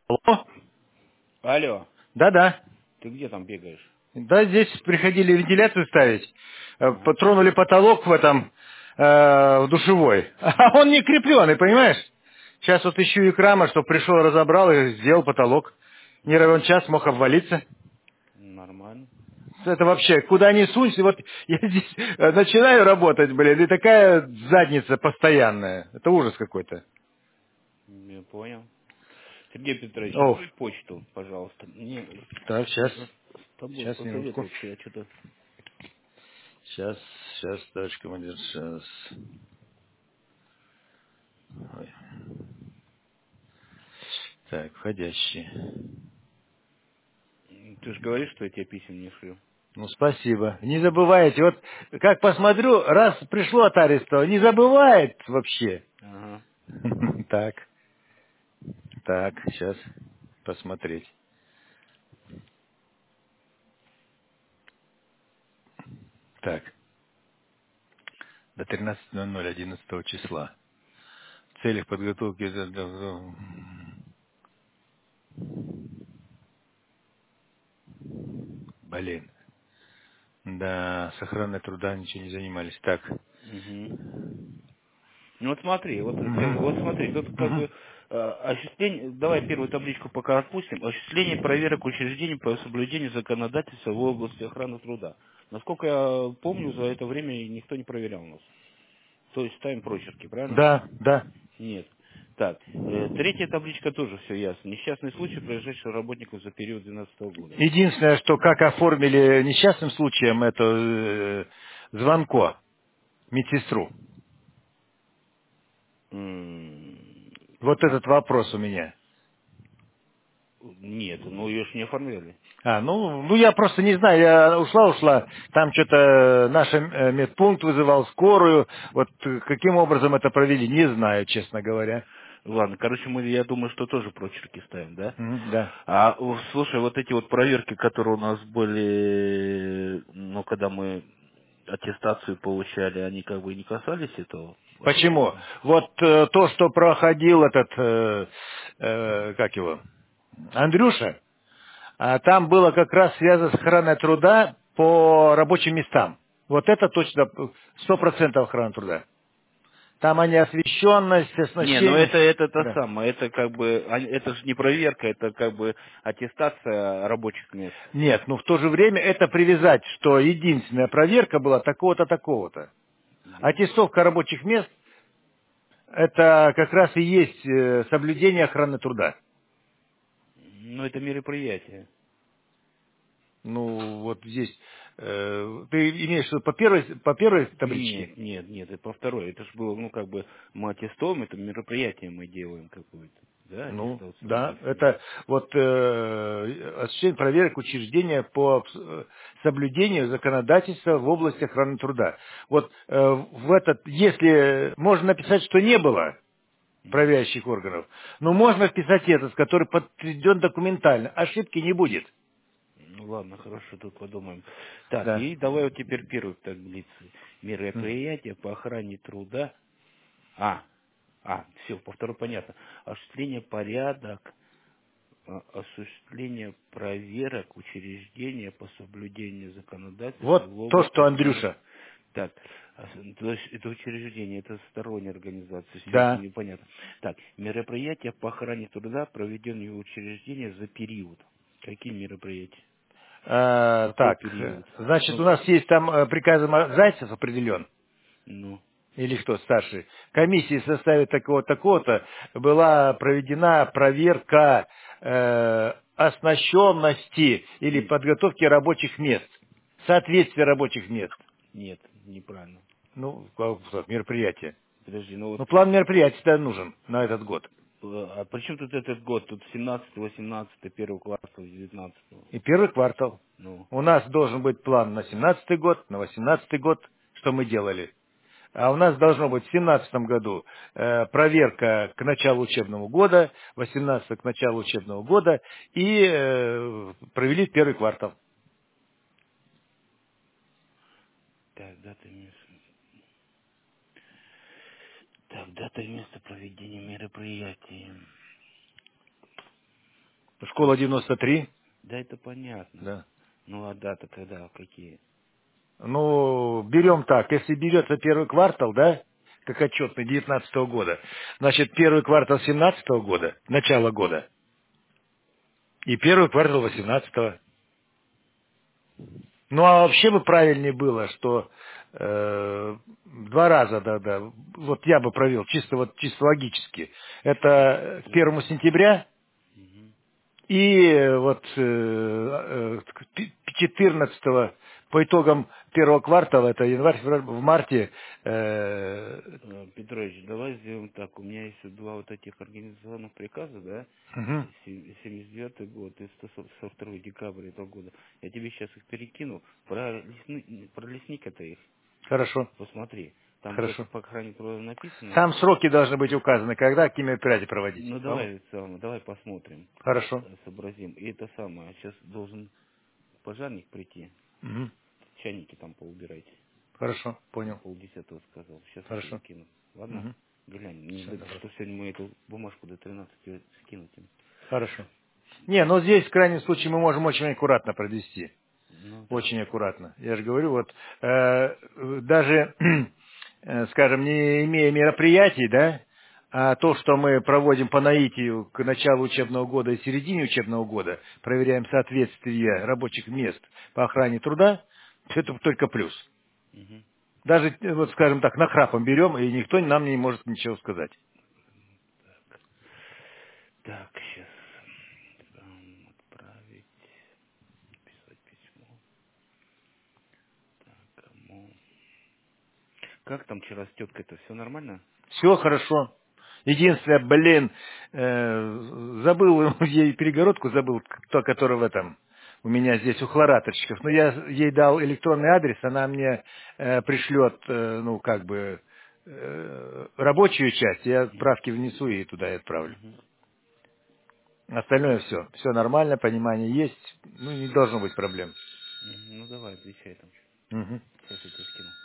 Алло? Алло, Да-да. ты где там бегаешь? Да, здесь приходили вентиляцию ставить. А, Потронули потолок в этом, в душевой. А он не крепленый, понимаешь? Сейчас вот ищу Икрама, чтобы пришел, разобрал и сделал потолок. Не равен час мог обвалиться. нормально. Это вообще, куда ни сунься, вот я здесь начинаю работать, блин, и такая задница постоянная. Это ужас какой-то. Я понял. Сергей Петрович, О, открой почту, пожалуйста. Мне так, сейчас, с тобой сейчас, минутку. посоветоваться, я что-то... Сейчас, товарищ командир, сейчас. Ой. Так, входящий. Ты же говоришь, что я тебе писем не шлю. Ну, спасибо. Не забывайте, вот как посмотрю, раз пришло от Арестова, не забывает вообще. Ага. Так, так, сейчас посмотреть. Так, до 13:00 11 числа. В целях подготовки... Блин. Да, с охраной труда ничего не занимались. Так. Угу. Ну вот смотри, вот смотри, тут Мгм. как бы Мгм. осуществление, давай первую табличку пока отпустим, осуществление проверок учреждений по соблюдению законодательства в области охраны труда. Насколько я помню, за это время никто не проверял нас. То есть ставим прочерки, правильно? Да, да. Нет. Так, третья табличка тоже все ясно. Несчастный случай, произошедший работников за период 2012 года. Единственное, что как оформили несчастным случаем это звонко медсестру. Вот А, этот вопрос у меня. нет, ну ее ж не оформляли. Ну, я просто не знаю, я ушла, там что-то наш медпункт вызывал скорую, вот каким образом это провели, не знаю, честно говоря. Ладно, короче, я думаю, что тоже прочерки ставим, да? Да. Слушай, вот эти вот проверки, которые у нас были, ну, когда мы аттестацию получали, они как бы не касались этого Почему? вопроса? Вот то, что проходил этот, как его, Андрюша, там было как раз связано с охраной труда по рабочим местам. Вот это точно 100% охрана труда. Там они освещенность, Не, ну оснащение. это то Да. самое, это как бы, это же не проверка, это как бы аттестация рабочих мест. Нет, но в то же время это привязать, что единственная проверка была такого-то, такого-то. Аттестовка рабочих мест– это как раз и есть соблюдение охраны труда. Ну, это мероприятие. Ну, вот здесь, ты имеешь в виду по первой табличке? Нет, это по второй. Это же было, ну, как бы, мы аттестуем, это мероприятие мы делаем какое-то. Да, Ну, аттестацию да, рабочих мест. это вот осуществление проверок учреждения по соблюдению законодательства в области охраны труда. Вот в этот, если можно написать, что не было проверяющих органов, но можно вписать этот, который подтвержден документально, ошибки не будет. Ну ладно, хорошо, тут подумаем. Так, Да. и давай вот теперь первую таблицу. М. Мероприятия по охране труда. Все, по второй понятно. Осуществление порядок, осуществление проверок учреждения по соблюдению законодательства Вот в то, области что охраны. Андрюша. Так, то есть это учреждение, это сторонняя организация, все это Да. непонятно. Так, мероприятия по охране труда, проведенные в учреждении за период. Какие мероприятия? Какой Так, период? значит, Ну, у нас есть там приказом Зайцев определен, ну, или кто старший. Комиссии в составе такого-то была проведена проверка оснащенности или подготовки рабочих мест, соответствия рабочих мест. нет, неправильно. Ну, как мероприятие. Подожди, ну вот, Ну, план мероприятий нужен на этот год. а при чем тут этот год? Тут 17, 18, первый квартал, 19. И первый квартал. Ну, У нас должен быть план на 17-й год, на 18-й год, что мы делали. А у нас должно быть в 2017 году проверка к началу учебного года, в 2018 к началу учебного года и провели первый квартал. так, дата и место проведения мероприятий. Школа 93. Да, это понятно. Да. Ну, а дата когда, какие? Ну, берем так, если берется первый квартал, да, как отчетный 19 года, значит, первый квартал 17 года, начало года, и первый квартал 18. Ну, а вообще бы правильнее было, что 2 раза, да, вот я бы провел, чисто логически. Это к 1 сентября Мгм. и вот 14 по итогам первого квартала, это январь, февраль, в марте, Петрович, давай сделаем так. У меня есть два вот этих организационных приказа, да, мгм, 79 год и 142 декабря этого года. Я тебе сейчас их перекину. Про лесник это их. хорошо, Посмотри. Там просто хорошо. по охране труда написано. Там сроки должны быть указаны, когда, какие мероприятия проводить. Ну Ага. давай посмотрим, Хорошо. сообразим. И это самое. Сейчас должен пожарник прийти. Мгм. Чайники там поубирайте. Хорошо, Он понял. 10:30 сказал. Сейчас я тебе Хорошо. кину. Ладно? Мгм. Глянь, Все, добро. что сегодня мы эту бумажку до 13 скинуть им. Хорошо. Не, но здесь, в крайнем случае, мы можем очень аккуратно провести. Ну да. Очень аккуратно. Я же говорю, вот даже, скажем, не имея мероприятий, да, а то, что мы проводим по наитию к началу учебного года и середине учебного года, проверяем соответствие рабочих мест по охране труда, это только плюс. Мгм. Даже, вот скажем так, нахрапом берем, и никто нам не может ничего сказать. Так, сейчас отправить, писать письмо. Так, кому? Как там вчера с теткой-то? Все нормально? Все хорошо. Единственное, блин, забыл ей перегородку, забыл, то, которая в этом, у меня здесь у хлораторщиков. Но я ей дал электронный адрес, она мне пришлет, ну, как бы, рабочую часть, я правки внесу и туда и отправлю. Мгм. Остальное все. Все нормально, понимание есть, ну, не должно быть проблем. Ну давай, отвечай там. Мгм. Сейчас я тебе скину.